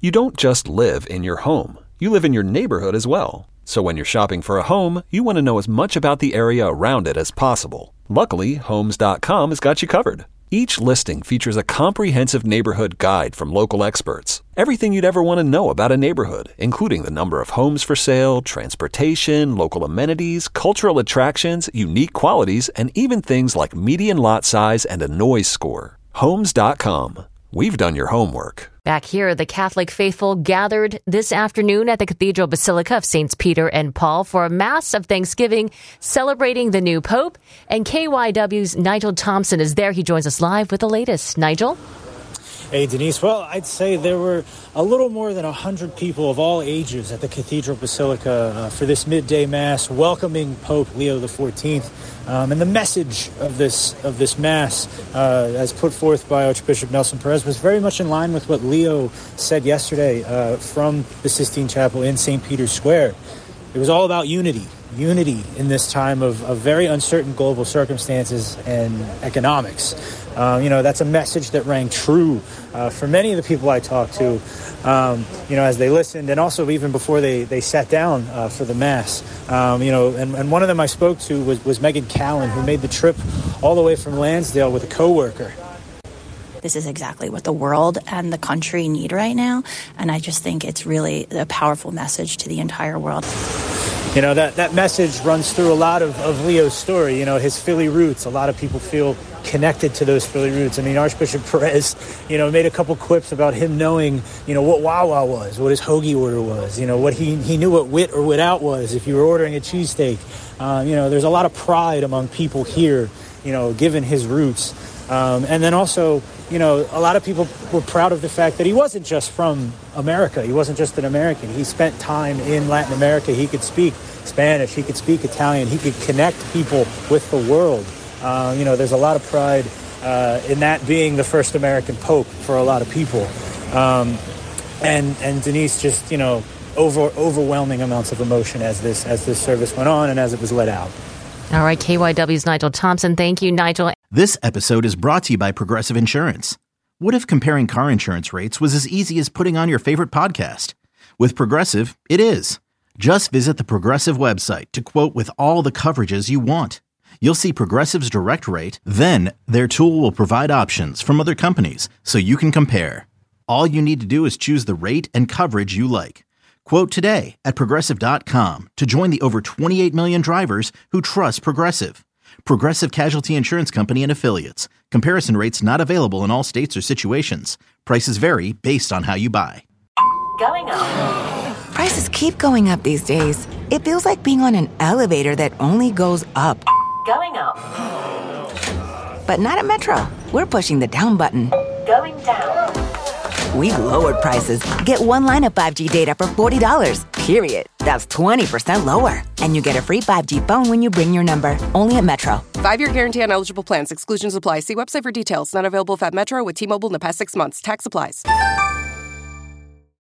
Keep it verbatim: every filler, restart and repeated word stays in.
You don't just live in your home. You live in your neighborhood as well. So when you're shopping for a home, you want to know as much about the area around it as possible. Luckily, Homes dot com has got you covered. Each listing features a comprehensive neighborhood guide from local experts. Everything you'd ever want to know about a neighborhood, including the number of homes for sale, transportation, local amenities, cultural attractions, unique qualities, and even things like median lot size and a noise score. Homes dot com. We've done your homework. Back here, the Catholic faithful gathered this afternoon at the Cathedral Basilica of Saints Peter and Paul for a Mass of Thanksgiving celebrating the new Pope. And K Y W's Nigel Thompson is there. He joins us live with the latest. Nigel? Hey, Denise. Well, I'd say there were a little more than one hundred people of all ages at the Cathedral Basilica uh, for this midday Mass welcoming Pope Leo the fourteenth. Um, and the message of this of this Mass, uh, as put forth by Archbishop Nelson Perez, was very much in line with what Leo said yesterday uh, from the Sistine Chapel in Saint Peter's Square. It was all about unity, unity in this time of, of very uncertain global circumstances and economics. Uh, you know, that's a message that rang true uh, for many of the people I talked to, um, you know, as they listened, and also even before they, they sat down uh, for the Mass. Um, you know, and, and one of them I spoke to was, was Megan Callan, who made the trip all the way from Lansdale with a coworker. This is exactly what the world and the country need right now, and I just think it's really a powerful message to the entire world. You know, that, that message runs through a lot of, of Leo's story, you know, his Philly roots. A lot of people feel connected to those Philly roots. I mean, Archbishop Perez, you know, made a couple quips about him knowing, you know, what Wawa was, what his hoagie order was, you know, what he, he knew what wit or wit out was if you were ordering a cheesesteak. Um, you know, there's a lot of pride among people here, you know, given his roots. Um, and then also, you know, a lot of people were proud of the fact that he wasn't just from America. He wasn't just an American. He spent time in Latin America. He could speak Spanish. He could speak Italian. He could connect people with the world. Uh, you know, there's a lot of pride uh, in that being the first American pope for a lot of people. Um, and and Denise, just, you know, over overwhelming amounts of emotion as this as this service went on and as it was let out. All right, K Y W's Nigel Thompson. Thank you, Nigel. This episode is brought to you by Progressive Insurance. What if comparing car insurance rates was as easy as putting on your favorite podcast? With Progressive, it is. Just visit the Progressive website to quote with all the coverages you want. You'll see Progressive's direct rate, then their tool will provide options from other companies so you can compare. All you need to do is choose the rate and coverage you like. Quote today at Progressive dot com to join the over twenty-eight million drivers who trust Progressive. Progressive Casualty Insurance Company and Affiliates. Comparison rates not available in all states or situations. Prices vary based on how you buy. Going up. Prices keep going up these days. It feels like being on an elevator that only goes up. Going up. But not at Metro. We're pushing the down button. Going down. We've lowered prices. Get one line of five G data for forty dollars, period. That's twenty percent lower. And you get a free five G phone when you bring your number. Only at Metro. Five-year guarantee on eligible plans. Exclusions apply. See website for details. Not available at Metro with T-Mobile in the past six months. Tax applies.